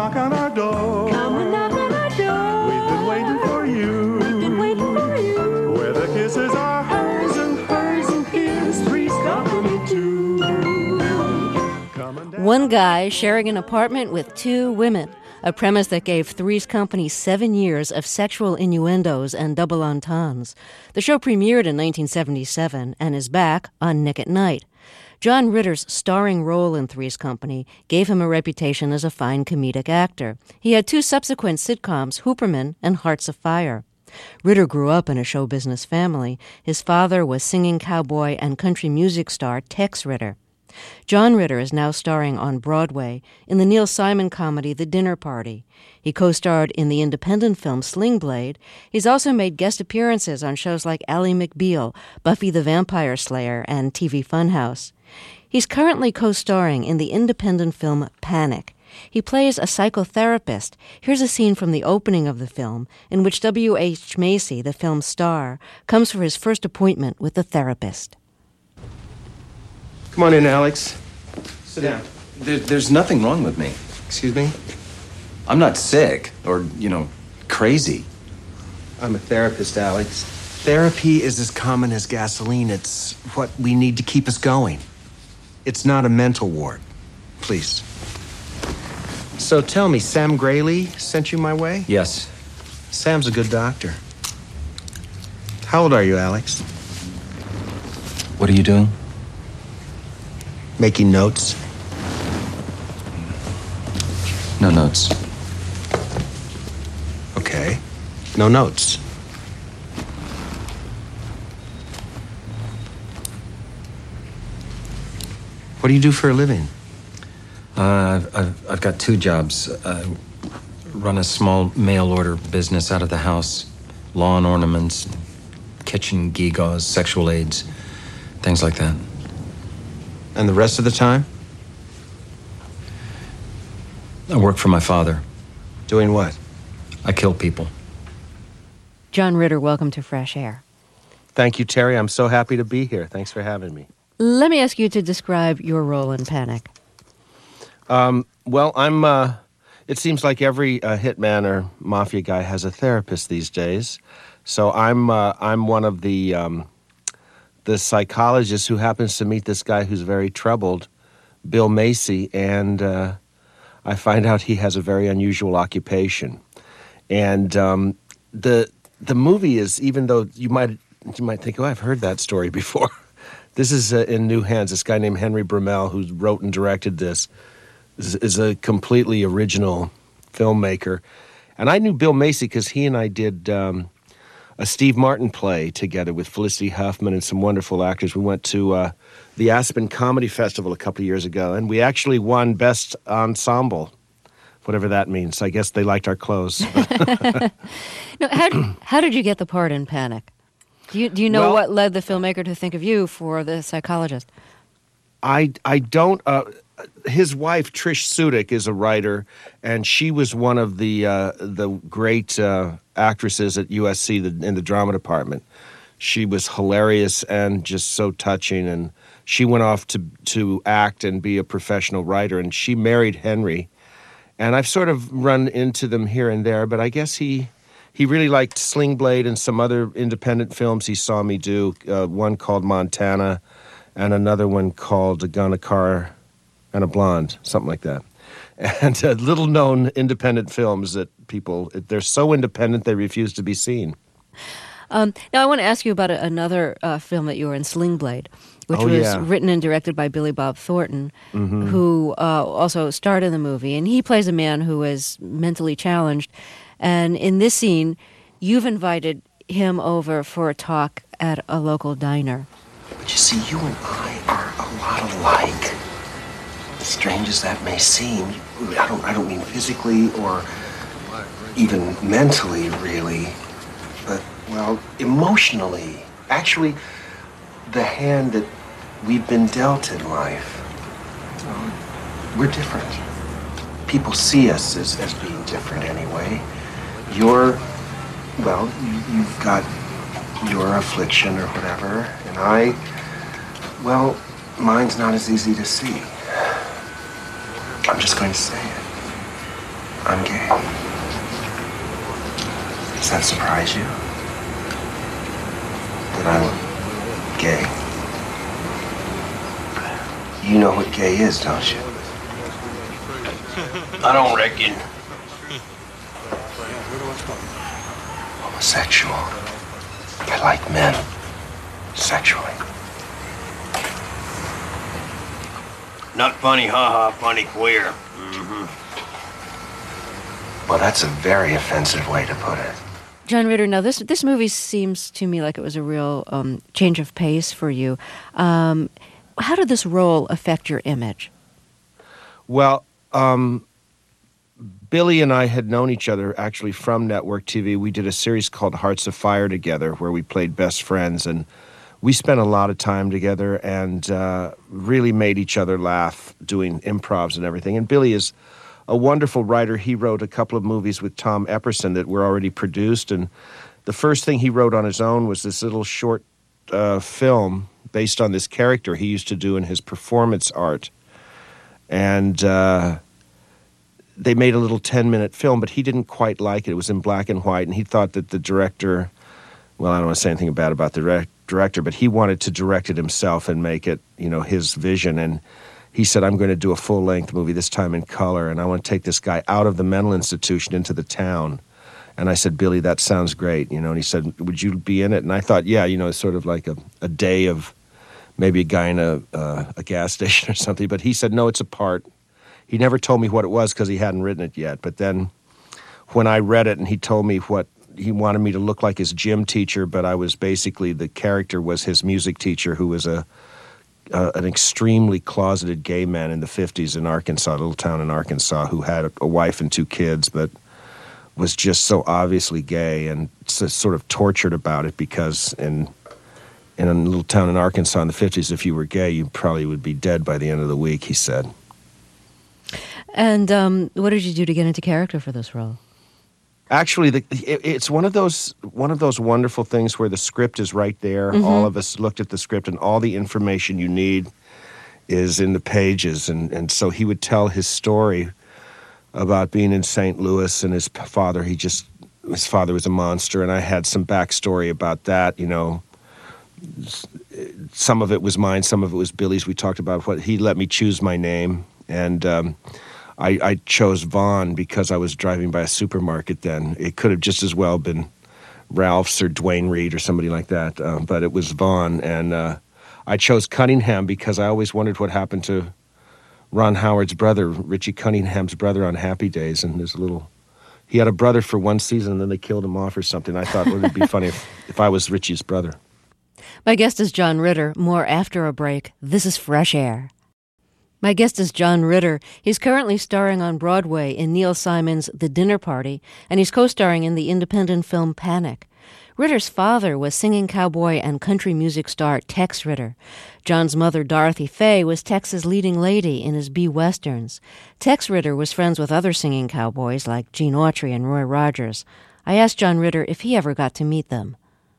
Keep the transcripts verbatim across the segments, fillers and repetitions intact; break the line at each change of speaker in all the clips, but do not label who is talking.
knock on our door.
Come and knock on our door.
We've been waiting for you.
We've been waiting for you.
Where the kisses are hers and hers and his, three's company two. Come and dance.
One guy sharing an apartment with two women, a premise that gave Three's Company seven years of sexual innuendos and double entendres. The show premiered in nineteen seventy-seven and is back on Nick at Night. John Ritter's starring role in Three's Company gave him a reputation as a fine comedic actor. He had two subsequent sitcoms, Hooperman and Hearts of Fire. Ritter grew up in a show business family. His father was singing cowboy and country music star Tex Ritter. John Ritter is now starring on Broadway in the Neil Simon comedy The Dinner Party. He co-starred in the independent film Sling Blade. He's also made guest appearances on shows like Ally McBeal, Buffy the Vampire Slayer, and T V Funhouse. He's currently co-starring in the independent film Panic. He plays a psychotherapist. Here's a scene from the opening of the film in which W H Macy, the film's star, comes for his first appointment with the therapist.
Come on in, Alex. Sit down.
There, there's nothing wrong with me.
Excuse me?
I'm not sick or, you know, crazy.
I'm a therapist, Alex. Therapy is as common as gasoline. It's what we need to keep us going. It's not a mental ward. Please. So tell me, Sam Grayley sent you my way?
Yes.
Sam's a good doctor. How old are you, Alex?
What are you doing?
Making notes.
No notes.
Okay. No notes. What do you do for a living?
Uh, I've, I've, I've got two jobs. I run a small mail order business out of the house. Lawn ornaments, kitchen gewgaws, sexual aids, things like that.
And the rest of the time?
I work for my father.
Doing what?
I kill people.
John Ritter, welcome to Fresh Air.
Thank you, Terry. I'm so happy to be here. Thanks for having me.
Let me ask you to describe your role in Panic.
Um, well, I'm, uh, it seems like every uh, hitman or mafia guy has a therapist these days. So I'm, uh, I'm one of the, um, the psychologists who happens to meet this guy who's very troubled, Bill Macy, and uh, I find out he has a very unusual occupation. And um, the the movie is, even though you might you might think, oh, I've heard that story before. This is uh, in new hands. This guy named Henry Brummel, who wrote and directed this, is, is a completely original filmmaker. And I knew Bill Macy because he and I did um, a Steve Martin play together with Felicity Huffman and some wonderful actors. We went to uh, the Aspen Comedy Festival a couple of years ago, and we actually won Best Ensemble, whatever that means. I guess they liked our clothes.
No, how, how did you get the part in Panic? Do you, do you know
Well,
what led the filmmaker to think of you for the psychologist?
I, I don't... Uh, his wife, Trish Sudik, is a writer, and she was one of the uh, the great uh, actresses at U S C the, in the drama department. She was hilarious and just so touching, and she went off to, to act and be a professional writer, and she married Henry. And I've sort of run into them here and there, but I guess he... He really liked Sling Blade and some other independent films he saw me do, uh, one called Montana and another one called A Gun, a Car, and a Blonde, something like that. And uh, little-known independent films that people, they're so independent they refuse to be seen.
Um, now, I want to ask you about a, another uh, film that you were in, Sling Blade, which
Oh,
was
yeah.
written and directed by Billy Bob Thornton,
Mm-hmm.
who uh, also starred in the movie. And he plays a man who is mentally challenged. And in this scene, you've invited him over for a talk at a local diner.
But you see, you and I are a lot alike. As strange as that may seem, I don't, I don't mean physically or even mentally, really, but, well, emotionally. Actually, the hand that we've been dealt in life, well, we're different. People see us as, as being different anyway. You're, well, you, you've got your affliction or whatever, and I, well, mine's not as easy to see. I'm just going to say it. Does that surprise you? That I'm gay? You know what gay is, don't you? I don't reckon. Homosexual. I like men. Sexually.
Not funny, haha, funny queer. Mm-hmm.
Well, that's a very offensive way to put it.
John Ritter, now this this movie seems to me like it was a real um, change of pace for you. Um, how did this role affect your image?
Well, um, Billy and I had known each other actually from network T V. We did a series called Hearts of Fire together where we played best friends, and we spent a lot of time together and uh, really made each other laugh doing improvs and everything. And Billy is a wonderful writer. He wrote a couple of movies with Tom Epperson that were already produced, and the first thing he wrote on his own was this little short uh, film based on this character he used to do in his performance art. And uh, they made a little ten-minute film, but he didn't quite like it. It was in black and white, and he thought that the director, well, I don't want to say anything bad about the direct, director, but he wanted to direct it himself and make it, you know, his vision. And he said, I'm going to do a full-length movie, this time in color, and I want to take this guy out of the mental institution into the town. And I said, Billy, that sounds great, you know. And he said, would you be in it? And I thought, yeah, you know, it's sort of like a, a day of maybe a guy in a, uh, a gas station or something. But he said, no, it's a part. He never told me what it was because he hadn't written it yet. But then when I read it and he told me what he wanted me to look like his gym teacher, but I was basically, the character was his music teacher, who was a uh, an extremely closeted gay man in the fifties in Arkansas, a little town in Arkansas, who had a, a wife and two kids, but was just so obviously gay and so, sort of tortured about it, because in in a little town in Arkansas in the fifties, if you were gay, you probably would be dead by the end of the week, he said.
And um, what did you do to get into character for this role?
Actually, the, it, it's one of those one of those wonderful things where the script is right there. Mm-hmm. All of us looked at the script, and all the information you need is in the pages. And, and so he would tell his story about being in Saint Louis and his father. He just his father was a monster, and I had some backstory about that. You know, some of it was mine, some of it was Billy's. We talked about what he let me choose my name, and um, I, I chose Vaughn because I was driving by a supermarket then. It could have just as well been Ralph's or Dwayne Reed or somebody like that, uh, but it was Vaughn. And uh, I chose Cunningham because I always wondered what happened to Ron Howard's brother, Richie Cunningham's brother on Happy Days. And there's a little, he had a brother for one season and then they killed him off or something. I thought, wouldn't it be funny if, if I was Richie's brother?
My guest is John Ritter. More after a break. This is Fresh Air. My guest is John Ritter. He's currently starring on Broadway in Neil Simon's The Dinner Party, and he's co-starring in the independent film Panic. Ritter's father was singing cowboy and country music star Tex Ritter. John's mother, Dorothy Faye, was Tex's leading lady in his B-Westerns. Tex Ritter was friends with other singing cowboys like Gene Autry and Roy Rogers. I asked John Ritter if he ever got to meet them.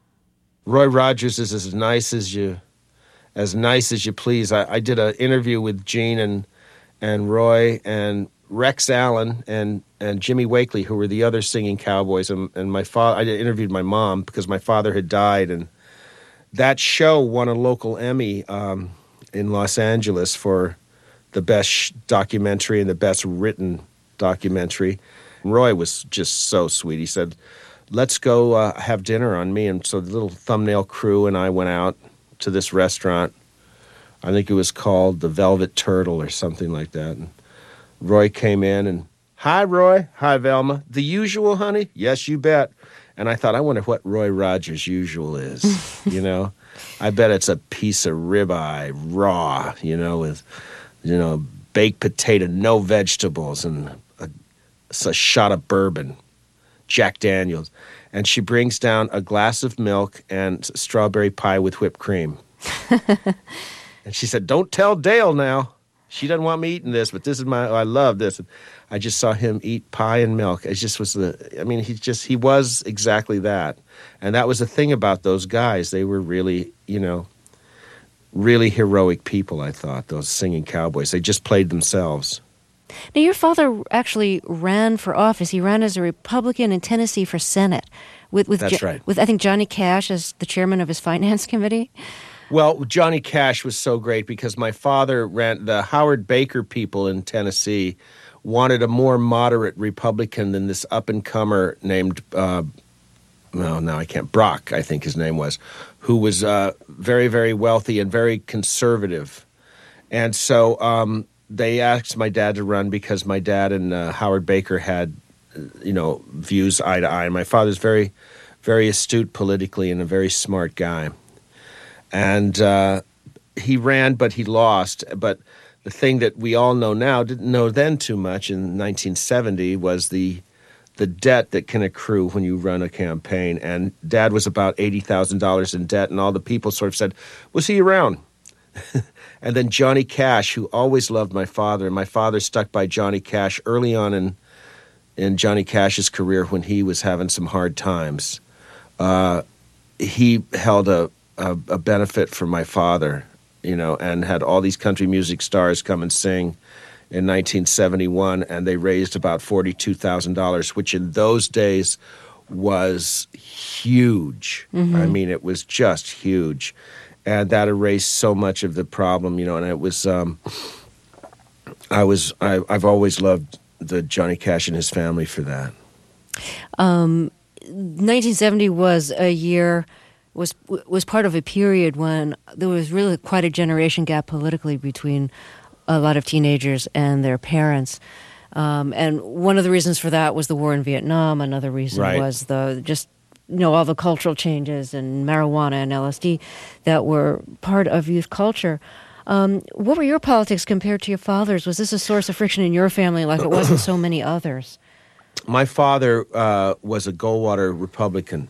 Roy Rogers is as nice as you... as nice as you please. I, I did an interview with Gene and and Roy and Rex Allen and, and Jimmy Wakely, who were the other singing cowboys. And, and my father, I interviewed my mom because my father had died. And that show won a local Emmy um, in Los Angeles for the best sh- documentary and the best written documentary. Roy was just so sweet. He said, let's go uh, have dinner on me. And so the little thumbnail crew and I went out to this restaurant. I think it was called the Velvet Turtle or something like that. And Roy came in and, hi, Roy. Hi, Velma. The usual, honey? Yes, you bet. And I thought, I wonder what Roy Rogers' usual is, you know? I bet it's a piece of ribeye, raw, you know, with, you know, baked potato, no vegetables, and a, a shot of bourbon, Jack Daniels. And she brings down a glass of milk and strawberry pie with whipped cream. And she said, don't tell Dale now. She doesn't want me eating this, but this is my, oh, I love this. And I just saw him eat pie and milk. It just was the, I mean, he just, he was exactly that. And that was the thing about those guys. They were really, you know, really heroic people, I thought, those singing cowboys. They just played themselves.
Now, your father actually ran for office. He ran as a Republican in Tennessee for Senate, with with
That's
Jo-
right.
with I think Johnny Cash as the chairman of his finance committee.
Well, Johnny Cash was so great because my father ran the Howard Baker people in Tennessee wanted a more moderate Republican than this up-and-comer named, uh, well, now I can't, Brock, I think his name was, who was uh, very, very wealthy and very conservative. And so um, they asked my dad to run because my dad and uh, Howard Baker had, you know, views eye to eye. And my father's very, very astute politically and a very smart guy. And uh, he ran, but he lost. But the thing that we all know now, didn't know then too much in nineteen seventy, was the the debt that can accrue when you run a campaign. And Dad was about eighty thousand dollars in debt, and all the people sort of said, was he around? And then Johnny Cash, who always loved my father, and my father stuck by Johnny Cash early on in, in Johnny Cash's career when he was having some hard times. Uh, he held a A, a benefit for my father, you know, and had all these country music stars come and sing in nineteen seventy-one, and they raised about forty-two thousand dollars, which in those days was huge.
Mm-hmm.
I mean, it was just huge. And that erased so much of the problem, you know, and it was, um, I was, I, I've always loved the Johnny Cash and his family for that.
Um, nineteen seventy was a year... was was part of a period when there was really quite a generation gap politically between a lot of teenagers and their parents. Um, and one of the reasons for that was the war in Vietnam. Another reason
Right.
was the just, you know, all the cultural changes and marijuana and L S D that were part of youth culture. Um, what were your politics compared to your father's? Was this a source of friction in your family like it was in so many others?
My father uh, was a Goldwater Republican.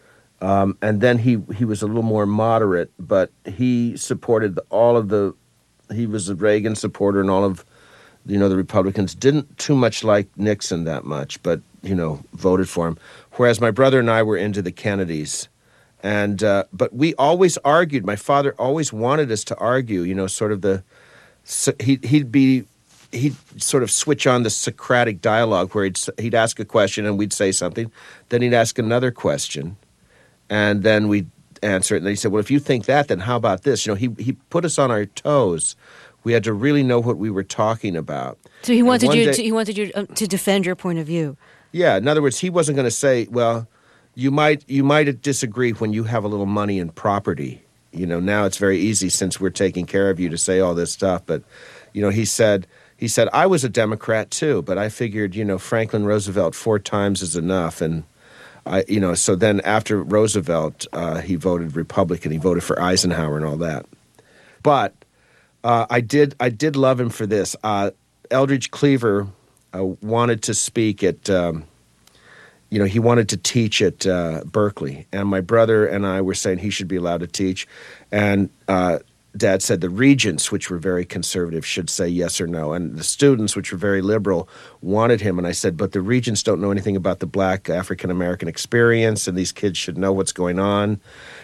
Um, and then he, he was a little more moderate, but he supported the, all of the, he was a Reagan supporter and all of, you know, the Republicans. Didn't too much like Nixon that much, but, you know, voted for him. Whereas my brother and I were into the Kennedys. And, uh, but we always argued. My father always wanted us to argue, you know, sort of the, so he, he'd be, he'd sort of switch on the Socratic dialogue where he'd, he'd ask a question and we'd say something. Then he'd ask another question. And then we'd answer it. And he said, well, if you think that, then how about this? You know, he he put us on our toes. We had to really know what we were talking about.
So he wanted
one
you
day-
to, he wanted you uh, to defend your point of view.
Yeah, in other words, he wasn't going to say, well, you might you might disagree when you have a little money and property. You know, now it's very easy since we're taking care of you to say all this stuff. But, you know, he said, he said, I was a Democrat too, but I figured, you know, Franklin Roosevelt four times is enough. And I, you know, so then after Roosevelt, uh, he voted Republican. He voted for Eisenhower and all that. But uh, I did, I did love him for this. Uh, Eldridge Cleaver uh, wanted to speak at, um, you know, he wanted to teach at uh, Berkeley, and my brother and I were saying he should be allowed to teach, and uh, Dad said the regents, which were very conservative, should say yes or no. And the students, which were very liberal, wanted him. And I said, but the regents don't know anything about the black African-American experience, and these kids should know what's going on.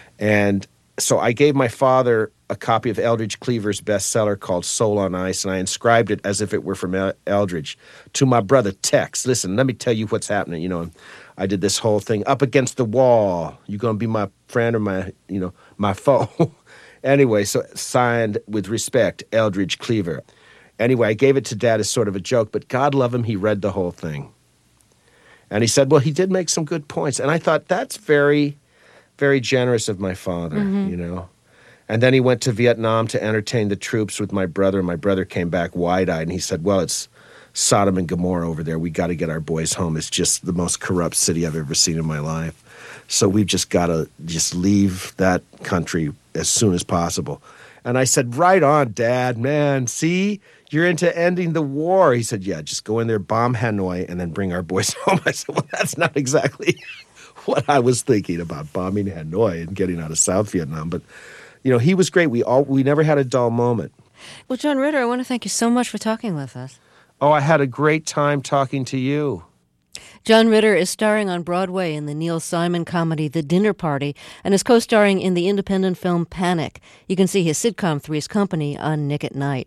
And so I gave my father a copy of Eldridge Cleaver's bestseller called Soul on Ice, and I inscribed it as if it were from El- Eldridge. To my brother Tex, listen, let me tell you what's happening. You know, I did this whole thing, up against the wall. You going to be my friend or my, you know, my foe? Anyway, so signed with respect, Eldridge Cleaver. Anyway, I gave it to Dad as sort of a joke, but God love him, he read the whole thing. And he said, well, he did make some good points. And I thought, that's very, very generous of my father, mm-hmm. you know. And then he went to Vietnam to entertain the troops with my brother. My brother came back wide-eyed, and he said, well, it's Sodom and Gomorrah over there. We got to get our boys home. It's just the most corrupt city I've ever seen in my life. So we've just got to just leave that country as soon as possible. And I said, right on, Dad, man. See, you're into ending the war. He said, yeah, just go in there, bomb Hanoi, and then bring our boys home. I said, well, that's not exactly what I was thinking about, bombing Hanoi and getting out of South Vietnam. But, you know, he was great. We all we never had a dull moment.
Well, John Ritter, I want to thank you so much for talking with us.
Oh, I had a great time talking to you.
John Ritter is starring on Broadway in the Neil Simon comedy The Dinner Party and is co-starring in the independent film Panic. You can see his sitcom Three's Company on Nick at Night.